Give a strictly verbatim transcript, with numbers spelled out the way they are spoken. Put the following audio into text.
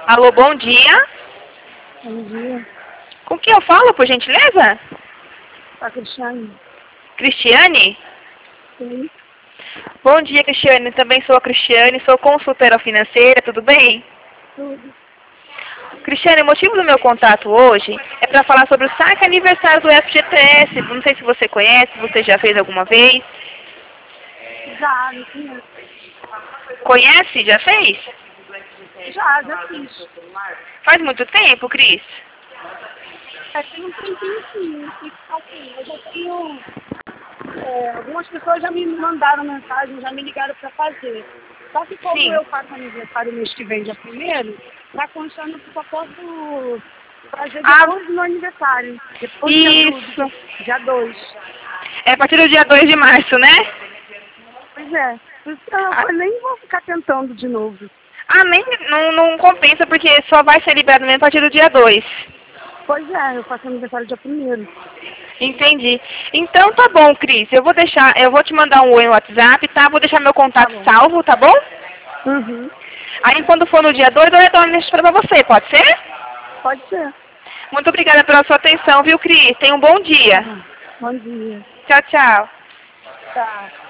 Alô, bom dia. Bom dia. Com quem eu falo, por gentileza? A Cristiane. Cristiane? Sim. Bom dia, Cristiane. Também sou a Cristiane, sou consultora financeira, tudo bem? Tudo. Cristiane, o motivo do meu contato hoje é para falar sobre o saque aniversário do F G T S. Não sei se você conhece, se você já fez alguma vez. Já, não conheço. Conhece? Já fez? Já, já fiz. Faz muito tempo, Cris? É, tem um tempinho sim. E, assim, eu já tenho... É, algumas pessoas já me mandaram mensagem, já me ligaram para fazer. Só que como Sim. eu faço aniversário mês que vem, dia primeiro, tá constando que só posso fazer Ah, depois do meu aniversário. Depois do dia isso. dia dois. É a partir do dia dois de março, né? Pois é. Então, Ah, eu nem vou ficar tentando de novo. ah, nem, não, não compensa, porque só vai ser liberado mesmo a partir do dia dois. Pois é, eu faço aniversário dia primeiro. Entendi. Então tá bom, Cris. Eu vou deixar, eu vou te mandar um oi no WhatsApp, tá? Vou deixar meu Tá contato bom. salvo, tá bom? Uhum. Aí quando for no dia dois eu retorno esse pra você, pode ser? Pode ser. Muito obrigada pela sua atenção, viu, Cris? Tenha um bom Tá dia. bom. Bom dia. Tchau, tchau. Tá.